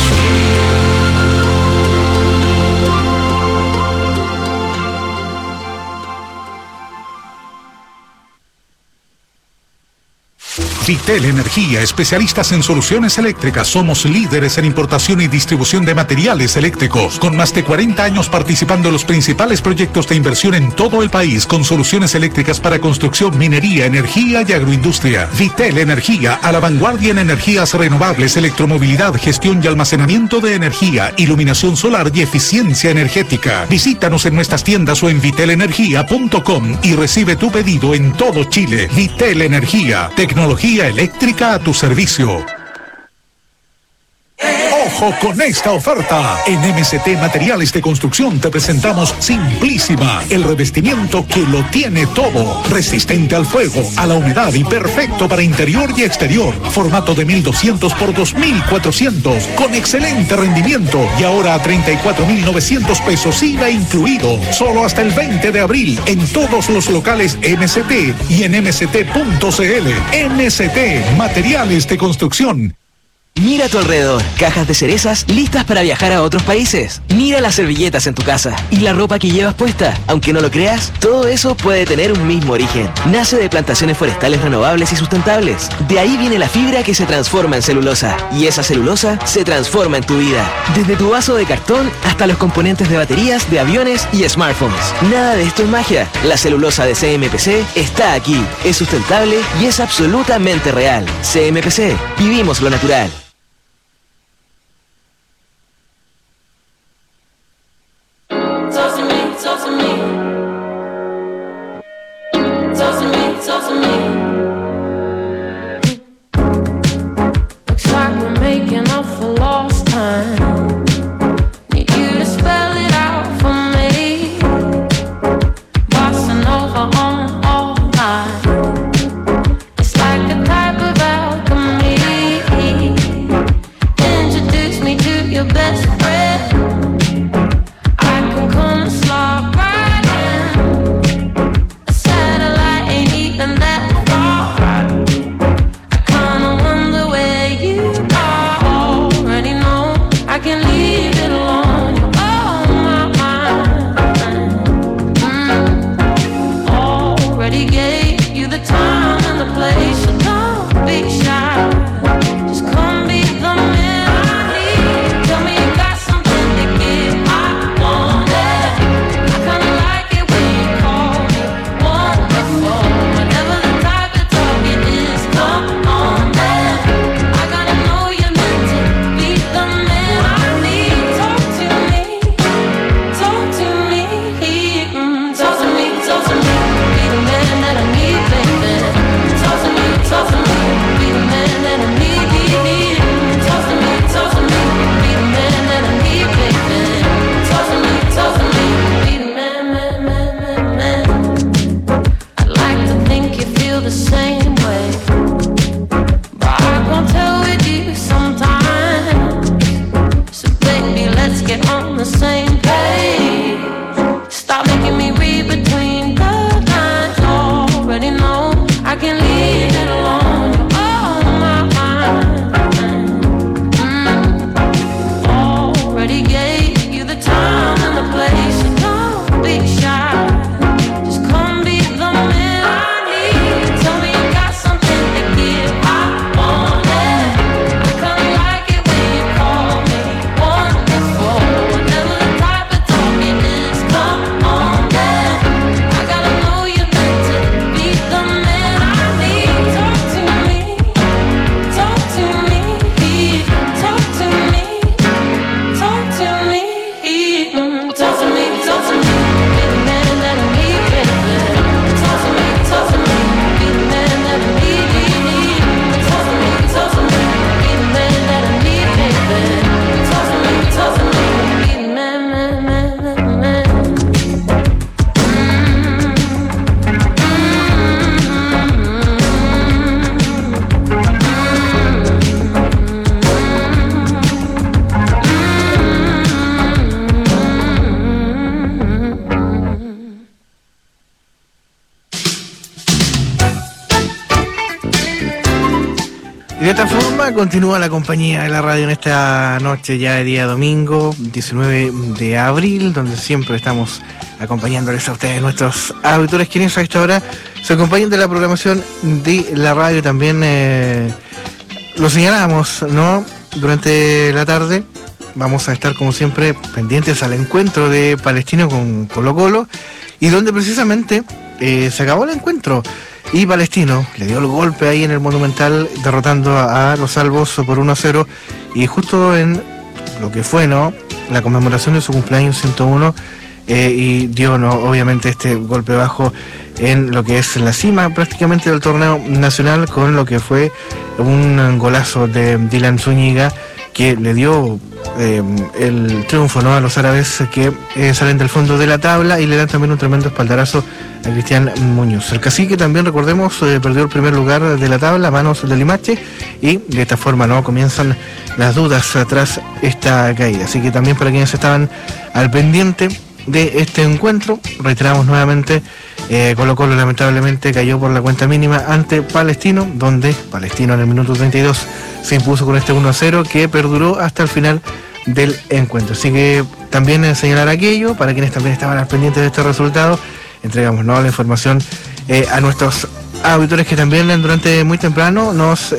Vitel Energía, especialistas en soluciones eléctricas. Somos líderes en importación y distribución de materiales eléctricos, con más de 40 años participando en los principales proyectos de inversión en todo el país, con soluciones eléctricas para construcción, minería, energía y agroindustria. Vitel Energía, a la vanguardia en energías renovables, electromovilidad, gestión y almacenamiento de energía, iluminación solar y eficiencia energética. Visítanos en nuestras tiendas o en vitelenergia.com y recibe tu pedido en todo Chile. Vitel Energía, tecnología eléctrica a tu servicio. ¡Ojo con esta oferta! En MST Materiales de Construcción te presentamos Simplísima, el revestimiento que lo tiene todo. Resistente al fuego, a la humedad y perfecto para interior y exterior. Formato de 1200 por 2400, con excelente rendimiento. Y ahora a 34.900 pesos IVA incluido. Solo hasta el 20 de abril en todos los locales MST y en mst.cl. MST Materiales de Construcción. Mira a tu alrededor, cajas de cerezas listas para viajar a otros países. Mira las servilletas en tu casa y la ropa que llevas puesta. Aunque no lo creas, todo eso puede tener un mismo origen. Nace de plantaciones forestales renovables y sustentables. De ahí viene la fibra que se transforma en celulosa. Y esa celulosa se transforma en tu vida. Desde tu vaso de cartón hasta los componentes de baterías, de aviones y smartphones. Nada de esto es magia. La celulosa de CMPC está aquí. Es sustentable y es absolutamente real. CMPC, vivimos lo natural. de esta forma continúa la compañía de la radio en esta noche ya de día domingo, 19 de abril, donde siempre estamos acompañándoles a ustedes, nuestros auditores, quienes a esta hora se acompañan de la programación de la radio. También lo señalamos, ¿no? Durante la tarde vamos a estar como siempre pendientes al encuentro de Palestino con Colo-Colo, y donde precisamente se acabó el encuentro y Palestino le dio el golpe ahí en el Monumental, derrotando a los Albos por 1-0, y justo en lo que fue, ¿no?, la conmemoración de su cumpleaños 101, y dio, ¿no?, obviamente este golpe bajo en lo que es la cima prácticamente del torneo nacional, con lo que fue un golazo de Dylan Zúñiga que le dio el triunfo, ¿no?, a los árabes, que salen del fondo de la tabla y le dan también un tremendo espaldarazo a Cristian Muñoz. El Cacique también, recordemos, perdió el primer lugar de la tabla a manos de Limache, y de esta forma, ¿no?, comienzan las dudas tras esta caída. Así que también, para quienes estaban al pendiente de este encuentro, reiteramos nuevamente, Colo-Colo lamentablemente cayó por la cuenta mínima ante Palestino, donde Palestino en el minuto 32 se impuso con este 1-0 que perduró hasta el final del encuentro. Así que también señalar aquello, para quienes también estaban al pendiente de este resultado, entregamos, ¿no?, la información a nuestros auditores, que también durante muy temprano nos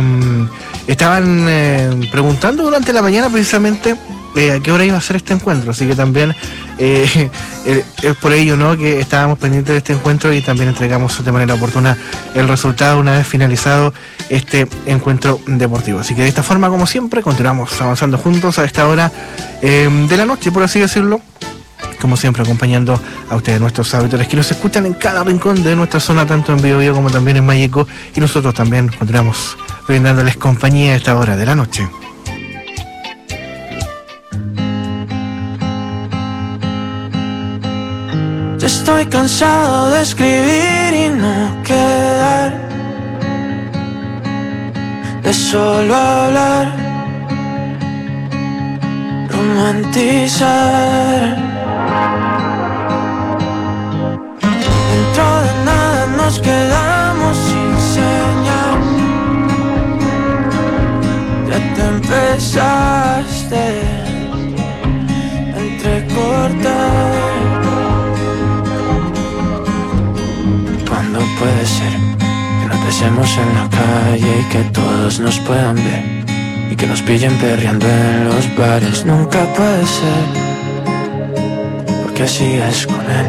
estaban preguntando durante la mañana precisamente a qué hora iba a ser este encuentro. Así que también es por ello, ¿no?, que estábamos pendientes de este encuentro, y también entregamos de manera oportuna el resultado una vez finalizado este encuentro deportivo. Así que de esta forma, como siempre, continuamos avanzando juntos a esta hora de la noche, por así decirlo, como siempre acompañando a ustedes, nuestros auditores, que nos escuchan en cada rincón de nuestra zona, tanto en Biobío como también en Mayeco, y nosotros también continuamos brindándoles compañía a esta hora de la noche. Estoy cansado de escribir y no quedar, de solo hablar, romantizar. Dentro de nada nos quedamos sin señal. Ya te empezaste a entrecortar. ¿Cuándo puede ser que nos besemos en la calle y que todos nos puedan ver? Y que nos pillen perreando en los bares. Nunca puede ser, porque así es con él.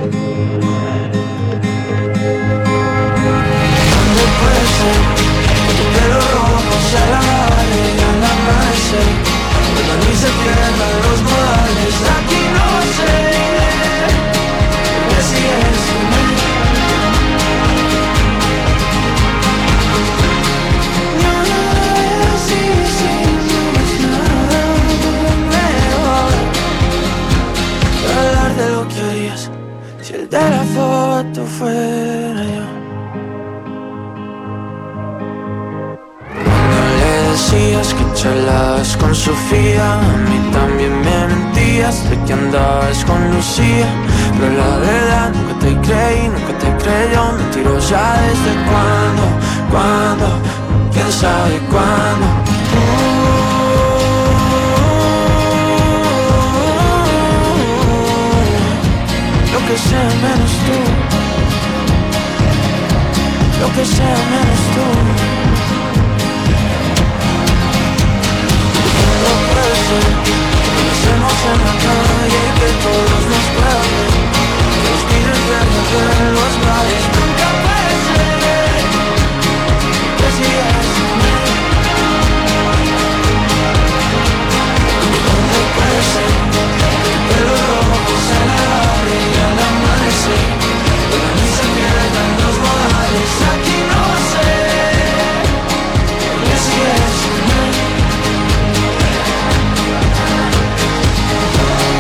¿Cuándo puede ser que tu pelo rojo se alargue al amanecer? Cuando ni se pierdan los modales. Aquí no sé, porque así es con él. De lo que harías si el de la foto fuera yo. Cuando le decías que charlabas con Sofía, a mí también me mentías de que andabas con Lucía. Pero la verdad nunca te creí, nunca te creyó. Mentirosa desde cuándo, quién sabe cuándo. Lo que sea menos tú, lo que sea menos tú. No puede ser que nos hacemos en la calle y que todos nos puedan ver, que nos miren perdiendo en los bares. Nunca puede ser que si es no puede ser que los rojos se la al amanecer, pero ni se pierdan los modales. Aquí no sé, porque si es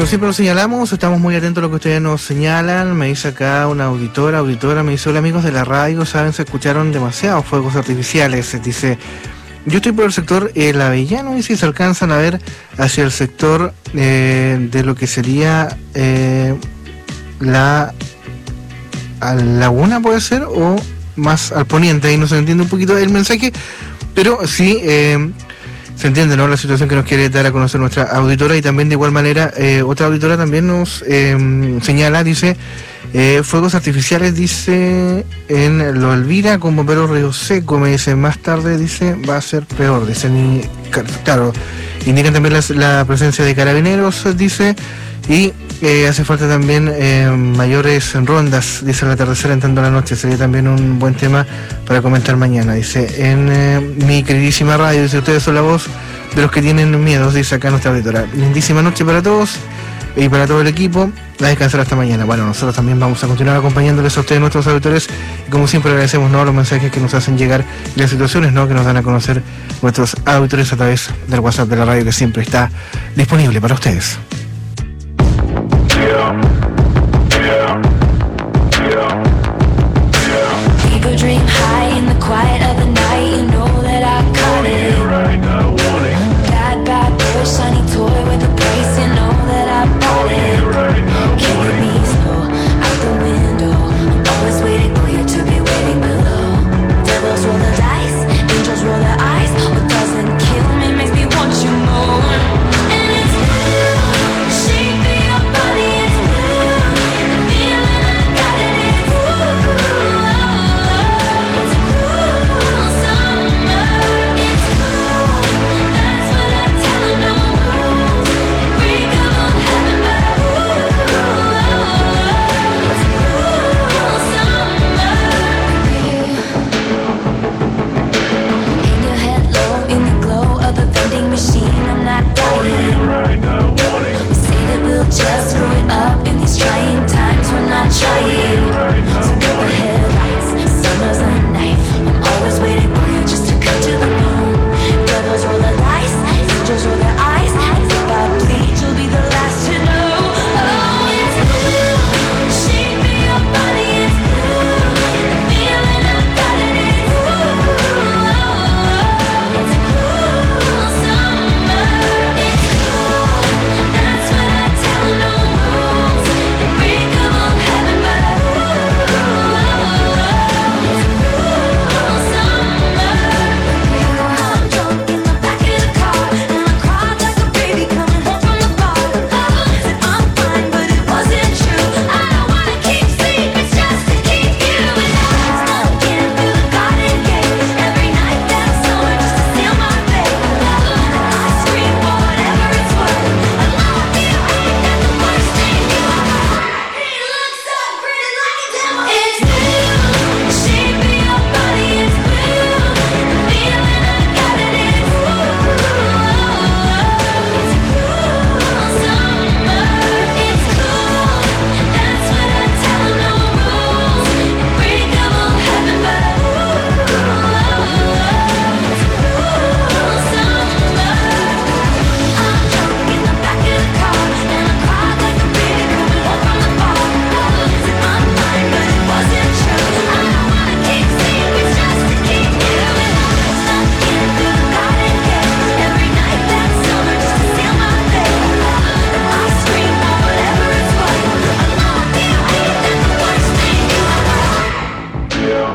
siempre lo señalamos, estamos muy atentos a lo que ustedes nos señalan. Me dice acá una auditora, me dice: hola amigos de la radio, saben, se escucharon demasiados fuegos artificiales. Dice: yo estoy por el sector El Avellano, y si se alcanzan a ver hacia el sector de lo que sería la laguna, puede ser, o más al poniente. Ahí no se entiende un poquito el mensaje, pero sí se entiende, ¿no?, la situación que nos quiere dar a conocer nuestra auditora. Y también de igual manera otra auditora también nos señala, dice: fuegos artificiales, dice, en Lo Elvira con Bombero Río Seco. Me dice: más tarde, dice, va a ser peor. Dice, claro, indican también la presencia de carabineros, dice, y hace falta también mayores rondas, dice, al atardecer entrando la noche. Sería también un buen tema para comentar mañana. Dice: en mi queridísima radio, dice, ustedes son la voz de los que tienen miedos, dice acá nuestra auditora. Lindísima noche para todos y para todo el equipo. A descansar hasta mañana. Bueno, nosotros también vamos a continuar acompañándoles a ustedes, nuestros auditores, y como siempre agradecemos, ¿no?, los mensajes que nos hacen llegar y las situaciones, ¿no?, que nos dan a conocer nuestros auditores a través del WhatsApp de la radio, que siempre está disponible para ustedes. People dream high in the quiet of the night. You know that I caught it. Bad, bad boy, shiny toy with a price. You know that I bought it. Can't get me slow out the window. I'm always waiting for you to be waiting below. Devils roll the dice, angels roll their eyes. What doesn't kill me makes me want you more. And it's blue, shape of your body, it's blue. The feeling I got it, it's blue. It's blue summer, it's blue. That's what I tell them, no rules. Break of all heaven, but it's blue summer. In your head low, in the glow of the vending machine, I'm not dying. We say that we'll just throw it up in these trying times, we're not trying. So go ahead, lights, summer's a knife. I'm always waiting for you just to come to the moon. Devils roll the dice, angels roll their eyes. If I bleed, you'll be the last to know. Oh, it's blue, shape of your body, it's blue. The feeling I got it, it's blue. It's blue summer, it's blue. That's what I tell them, no rules. Break of all heaven, but it's blue summer. I'm drunk in the back of the car, and I cried like a baby coming home from the bar. Said I'm fine, but it wasn't true. I don't wanna keep secrets just to keep you. And I was looking through the garden gate every night that summer just to seal my fate. And I scream for whatever it's worth. I love you, ain't that the worst thing you ever heard? He looks so pretty like a devil. It's blue, shape of your body, it's blue. The feeling I got it, it's blue. It's blue summer, it's cool. That's what I tell them, no rules. Break of all heaven, but it's blue summer. I'm drunk in the back of the car, and I cried like a baby coming home from the bar. Said I'm fine, but it wasn't true. I don't wanna keep secrets just to keep you. And I was looking through the garden gate every night that summer just to seal my fate. And I scream for whatever it's worth. I love you, ain't that the worst thing you ever heard?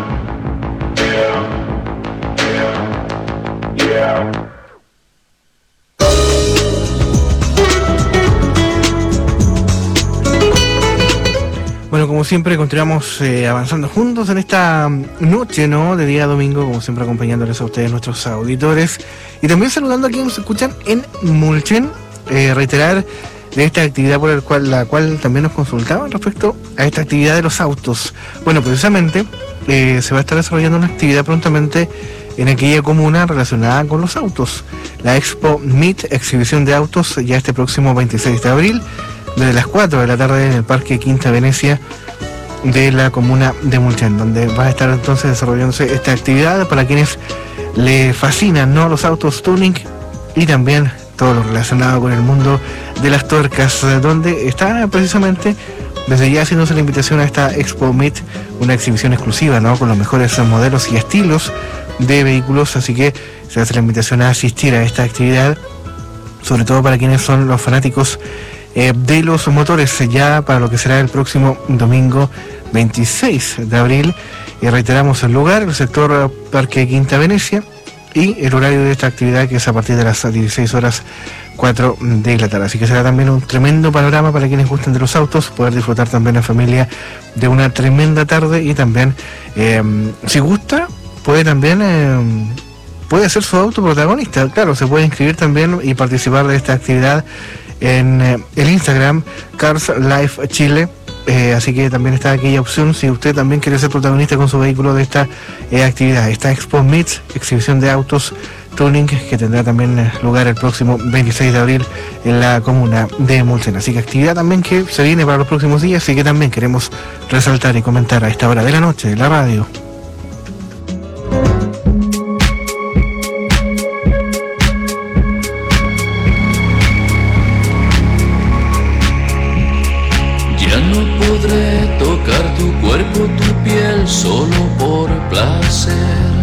Bueno, como siempre, continuamos avanzando juntos en esta noche, ¿no?, de día domingo, como siempre acompañándoles a ustedes, nuestros auditores, y también saludando a quienes nos escuchan en Mulchen. Reiterar de esta actividad por la cual también nos consultaban respecto a esta actividad de los autos. Bueno, precisamente se va a estar desarrollando una actividad prontamente en aquella comuna relacionada con los autos. La Expo Meet, exhibición de autos, ya este próximo 26 de abril, desde las 4 de la tarde en el Parque Quinta Venecia de la comuna de Mulchen, donde va a estar entonces desarrollándose esta actividad para quienes le fascinan, ¿no?, los autos tuning y también todo lo relacionado con el mundo de las tuercas, donde está precisamente desde ya haciéndose la invitación a esta Expo Meet, una exhibición exclusiva, ¿no?, con los mejores modelos y estilos de vehículos, así que se hace la invitación a asistir a esta actividad, sobre todo para quienes son los fanáticos de los motores, ya para lo que será el próximo domingo 26 de abril. Y reiteramos el lugar, el sector Parque Quinta Venecia, y el horario de esta actividad, que es a partir de las 16:04 de la tarde. Así que será también un tremendo panorama para quienes gusten de los autos, poder disfrutar también en familia de una tremenda tarde. Y también, si gusta, puede también puede ser su auto protagonista. Claro, se puede inscribir también y participar de esta actividad en el Instagram Cars Life Chile. Así que también está aquella opción si usted también quiere ser protagonista con su vehículo de esta actividad, esta Expo Meets, exhibición de autos tuning, que tendrá también lugar el próximo 26 de abril en la comuna de Mulsen. Así que actividad también que se viene para los próximos días y que también queremos resaltar y comentar a esta hora de la noche en la radio. Tocar tu cuerpo, tu piel, solo por placer.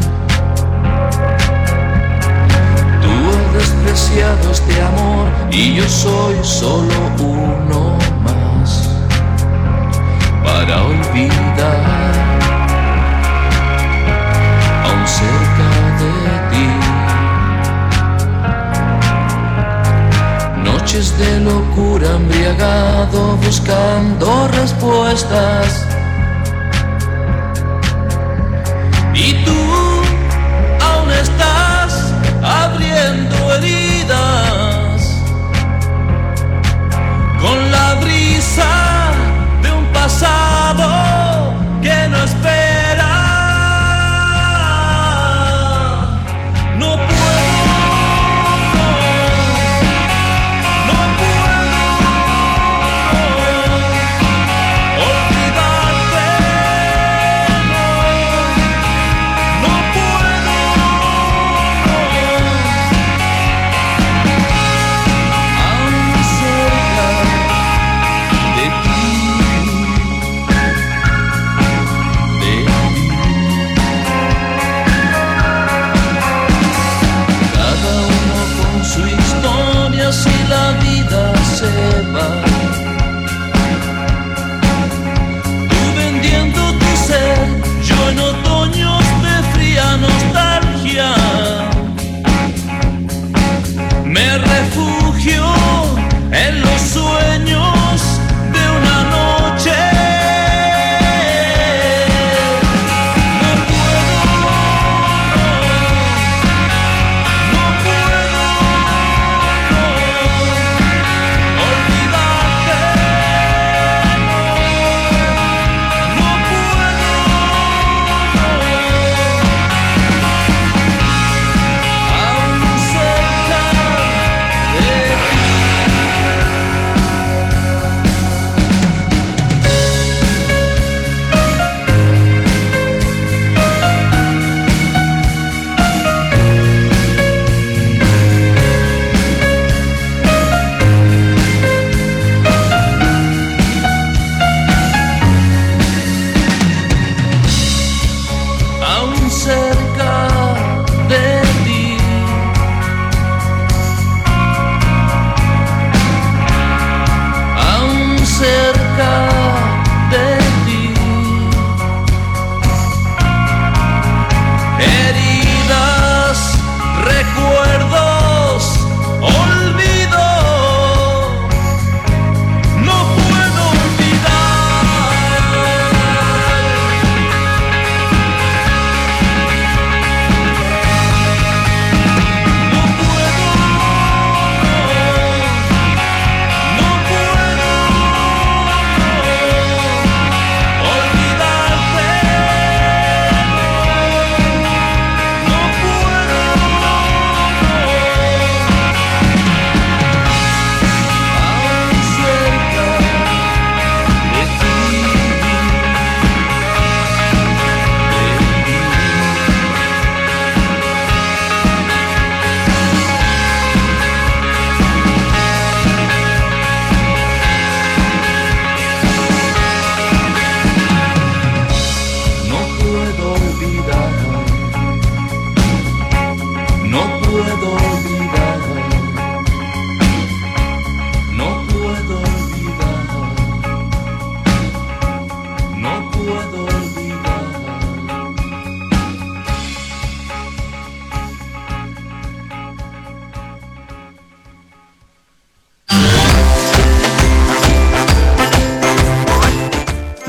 Tú has despreciado este amor y yo soy solo uno más para olvidar, aún cerca de ti. Noches de locura, embriagado, buscando respuestas. Y tú aún estás abriendo heridas con la brisa de un pasado que no espera. No olvidar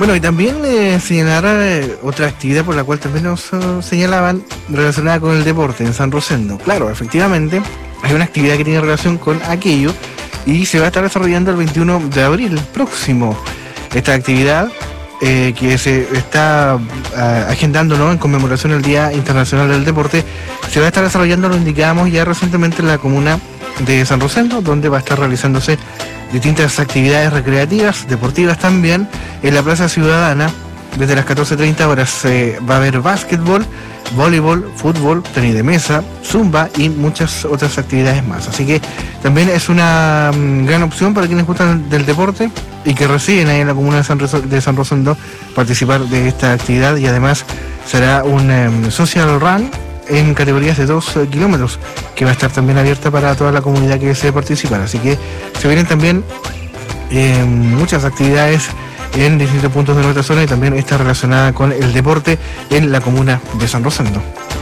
Bueno, y también señalar otra actividad por la cual también nos señalaban relacionada con el deporte en San Rosendo. Claro, efectivamente, hay una actividad que tiene relación con aquello y se va a estar desarrollando el 21 de abril próximo. Esta actividad que se está agendando, ¿no?, en conmemoración del Día Internacional del Deporte, se va a estar desarrollando, lo indicábamos ya recientemente, en la comuna de San Rosendo, donde va a estar realizándose distintas actividades recreativas, deportivas también, en la Plaza Ciudadana. Desde las 14:30 horas va a haber básquetbol, voleibol, fútbol, tenis de mesa, zumba y muchas otras actividades más. Así que también es una gran opción para quienes gustan del deporte y que residen ahí en la comuna de San Rosendo participar de esta actividad, y además será un social run en categorías de 2 kilómetros que va a estar también abierta para toda la comunidad que desee participar. Así que se vienen también muchas actividades en distintos puntos de nuestra zona, y también está relacionada con el deporte en la comuna de San Rosendo.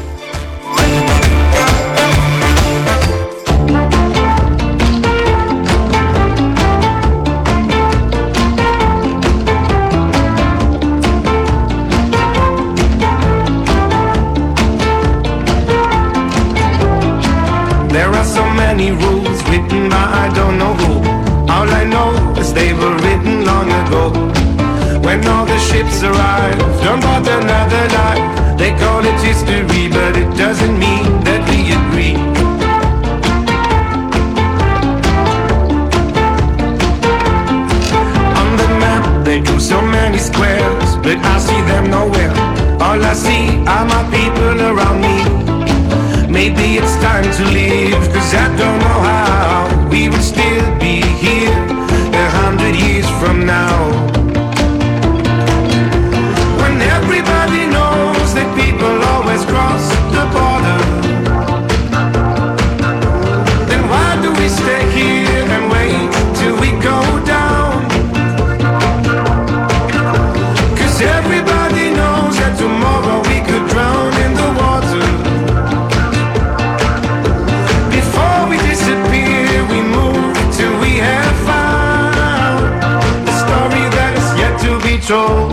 There are so many rules written by I don't know who. All I know is they were written long ago. When all the ships arrive, don't bother another life. They call it history, but it doesn't mean that we agree. On the map they do so many squares, but I see them nowhere. All I see are my people around me. Maybe it's time to leave, cause I don't know how we would still be here 100 years from now. When everybody knows that people always cross the border, then why do we stay here and wait till we go down? Cause everybody knows that tomorrow we could drown in the water. Disappear, we move till we have found the story that is yet to be told.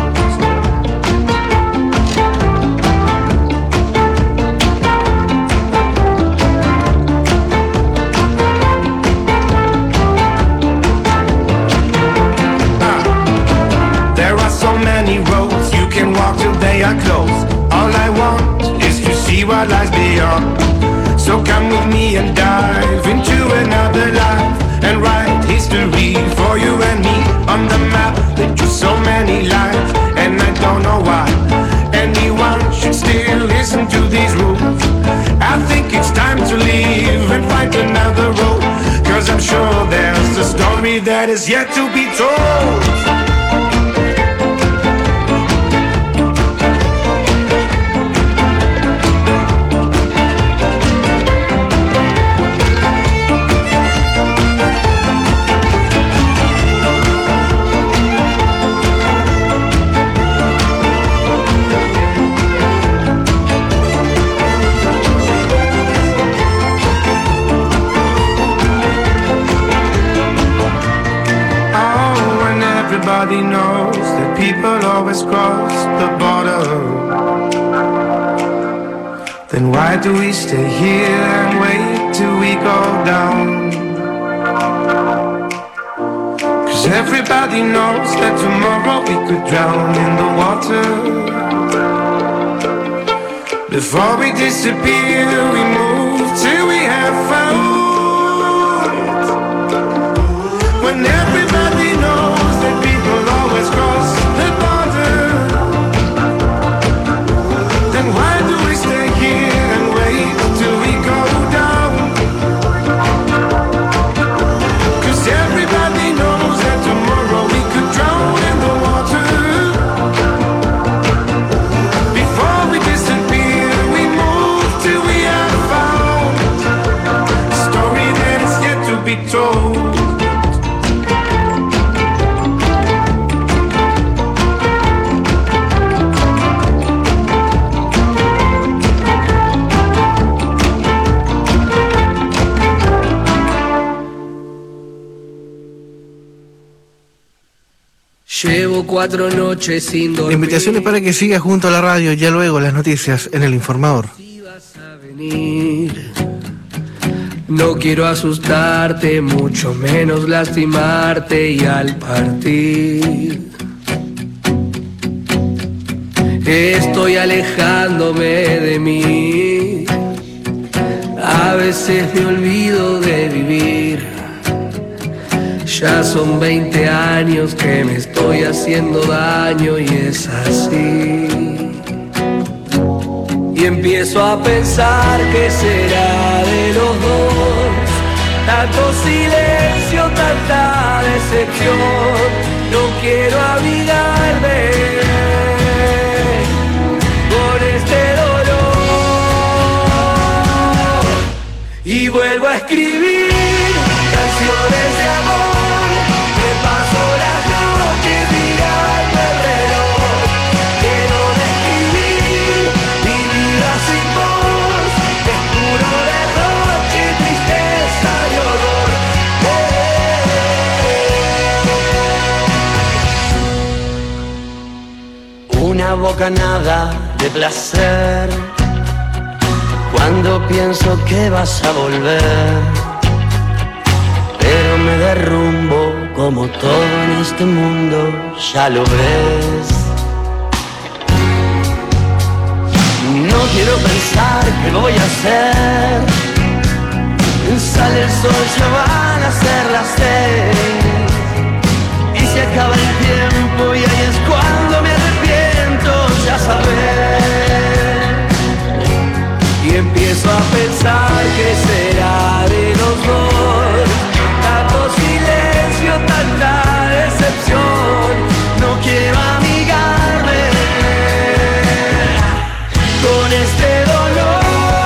There are so many roads you can walk till they are closed. All I want is to see what lies beyond. So come with me and dive into another life and write history for you and me. On the map there are so many lives, and I don't know why anyone should still listen to these rules. I think it's time to leave and find another road, cause I'm sure there's a story that is yet to be told. Everybody knows that people always cross the border. Then why do we stay here and wait till we go down? Cause everybody knows that tomorrow we could drown in the water. Before we disappear, we move till we have found. When everybody knows that people always cross the border, then why do we stay here and wait till we go down? Cause everybody knows that tomorrow we could drown in the water. Before we disappear, we move till we have found a story that is yet to be told. Llevo 4 noches sin dormir. La invitación es para que siga junto a la radio, ya luego las noticias en El Informador. No quiero asustarte, mucho menos lastimarte, y al partir estoy alejándome de mí. A veces me olvido de vivir. Ya son 20 años que me estoy haciendo daño y es así. Y empiezo a pensar que será de los dos. Tanto silencio, tanta decepción. No quiero abrigarme con este dolor. Y vuelvo a escribir canciones de amor. Me paso las noches mirando el reloj. Quiero describir mi vida sin vos. Es puro derroche, tristeza y horror. Una bocanada de placer cuando pienso que vas a volver, pero me derrumbo como todo en este mundo, ya lo ves. No quiero pensar qué voy a hacer. Sale el sol, ya van a ser las 6 y se acaba el tiempo y ahí es cuando me arrepiento, ya sabes. Y empiezo a pensar que será de los dos. Tanto silencio, tanta decepción. No quiero amigarme con este dolor.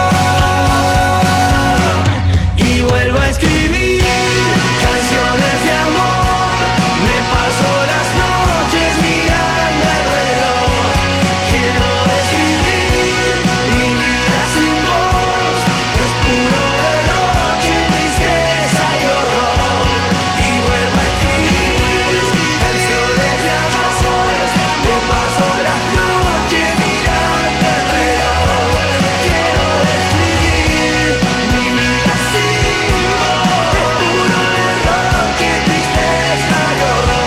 Y vuelvo a escribir canciones de amor. Me paso las noches mirando el reloj. Quiero describir mi vida sin vos. Es puro derroche, tristeza y horror. Y vuelvo a escribir canciones de amor. Me paso las noches mirando el reloj. Quiero describir mi vida sin vos. Es puro derroche, tristeza y horror.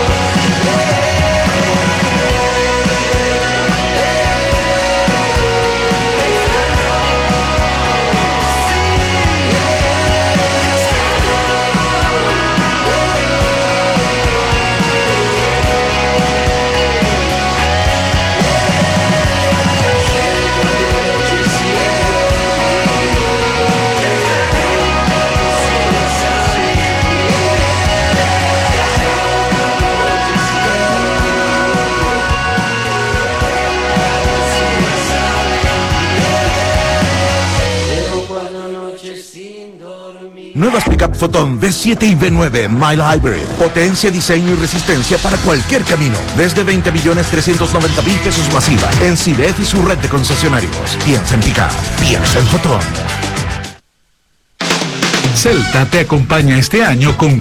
Nuevas pickup Foton V7 y V9 Mile Hybrid. Potencia, diseño y resistencia para cualquier camino. Desde 20.390.000 pesos masiva. En CIDEF y su red de concesionarios. Piensa en pickup. Piensa en Foton. Celta te acompaña este año con